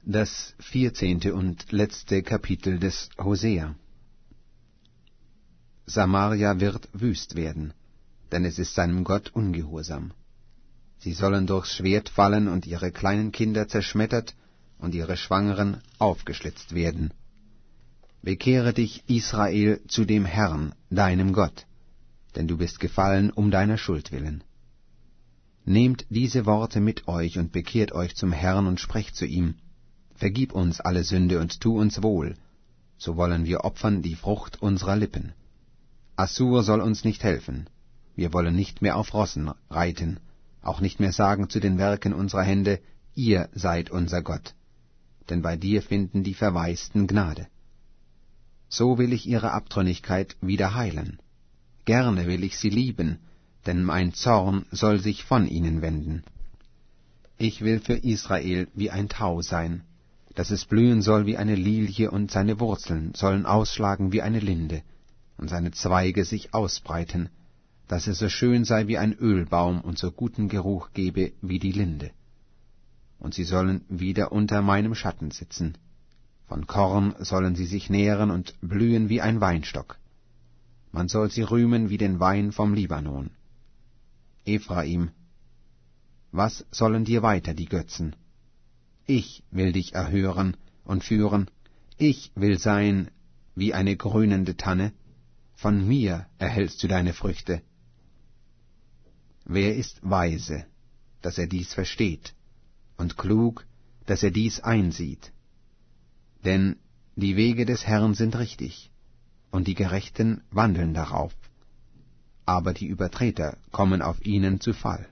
Das 14. und letzte Kapitel des Hosea. Samaria wird wüst werden, denn es ist seinem Gott ungehorsam. Sie sollen durchs Schwert fallen und ihre kleinen Kinder zerschmettert und ihre Schwangeren aufgeschlitzt werden. Bekehre dich, Israel, zu dem Herrn, deinem Gott, denn du bist gefallen um deiner Schuld willen. Nehmt diese Worte mit euch und bekehrt euch zum Herrn und sprecht zu ihm: Vergib uns alle Sünde und tu uns wohl, so wollen wir opfern die Frucht unserer Lippen. Assur soll uns nicht helfen, wir wollen nicht mehr auf Rossen reiten, auch nicht mehr sagen zu den Werken unserer Hände: Ihr seid unser Gott, denn bei dir finden die Verwaisten Gnade. So will ich ihre Abtrünnigkeit wieder heilen. Gerne will ich sie lieben, denn mein Zorn soll sich von ihnen wenden. Ich will für Israel wie ein Tau sein, dass es blühen soll wie eine Lilie, und seine Wurzeln sollen ausschlagen wie eine Linde, und seine Zweige sich ausbreiten, dass es so schön sei wie ein Ölbaum und so guten Geruch gebe wie die Linde. Und sie sollen wieder unter meinem Schatten sitzen. Von Korn sollen sie sich nähren und blühen wie ein Weinstock. Man soll sie rühmen wie den Wein vom Libanon. Ephraim, was sollen dir weiter die Götzen? Ich will dich erhören und führen, ich will sein wie eine grünende Tanne, von mir erhältst du deine Früchte. Wer ist weise, dass er dies versteht, und klug, dass er dies einsieht? Denn die Wege des Herrn sind richtig, und die Gerechten wandeln darauf, aber die Übertreter kommen auf ihnen zu Fall.